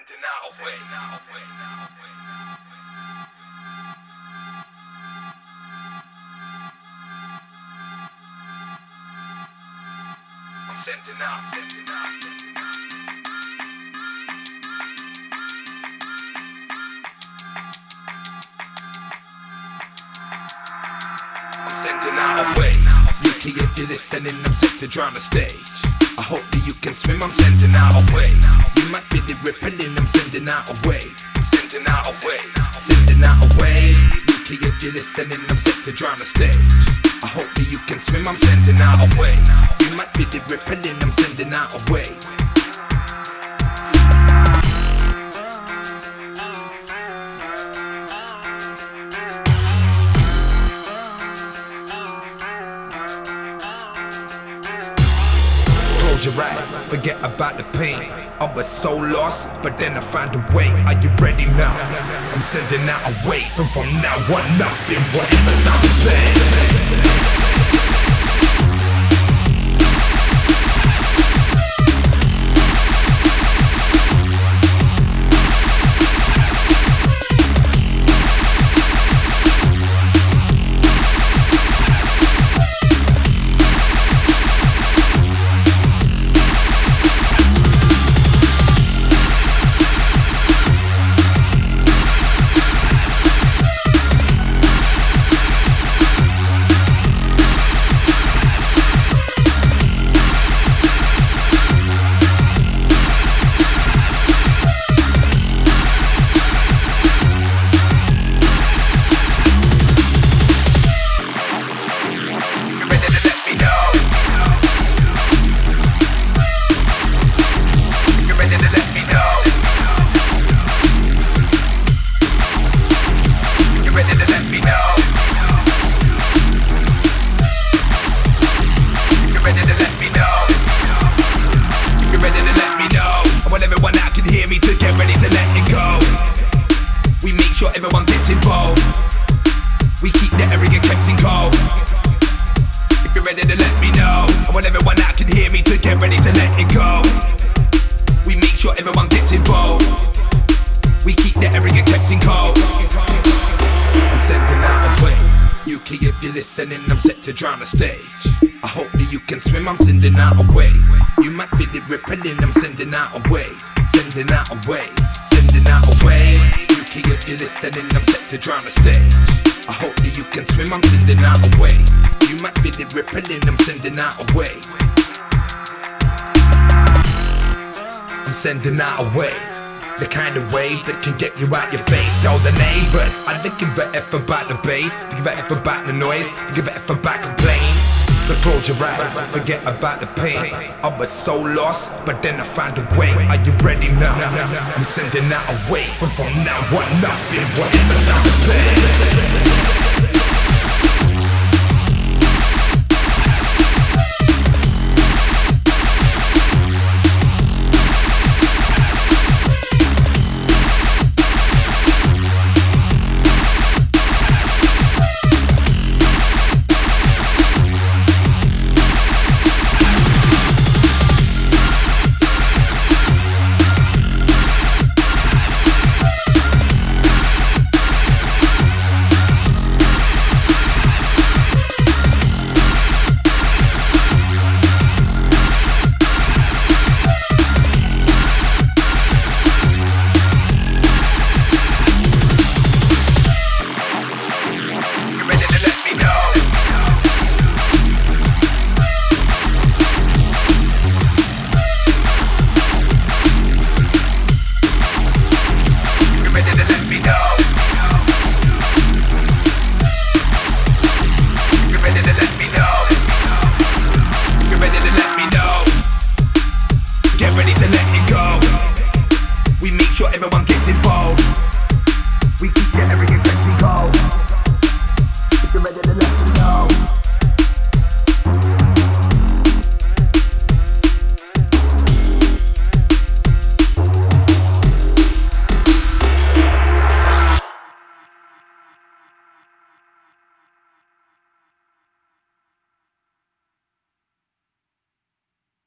sending out a wave. I'm sending out. I'm sending out a wave. UK, if you're listening, I'm set to drown the stage. I hope that you can swim, I'm sending out a wave. You might feel it rippling, I'm sending out a wave. Sending out a wave. Sending out a wave. UK, if you're listening, I'm set to drown the stage. I hope that you can swim, I'm sending out a wave. You might feel it rippling, I'm sending out a wave. Close your eyes, forget about the pain. I was so lost, but then I found a way. Are you ready now? I'm sending out a wave, and from now on nothing will ever sound the same. Sure everyone gets involved. We keep the area kept in cold. If you're ready to let me know, I want everyone that can hear me to get ready to let it go. We make sure everyone gets involved. We keep the area kept in cold. I'm sending out a wave. UK, if you're listening, I'm set to drown the stage. I hope that you can swim, I'm sending out a wave. You might feel it rippling, I'm sending out a wave. Sending out a wave. Sending out a wave. If you're listening, I'm set to drown the stage. I hope that you can swim, I'm sending out a wave. You might feel it rippling, I'm sending out a wave. I'm sending out a wave. The kind of wave that can get you out your face. Tell the neighbors, I don't give a F about the bass, give a F about the noise, give a F about complaints. So close your eyes, forget about the pain. I was so lost, but then I found a way. Are you ready now? I'm sending out a wave, and from now on nothing will ever sound the same.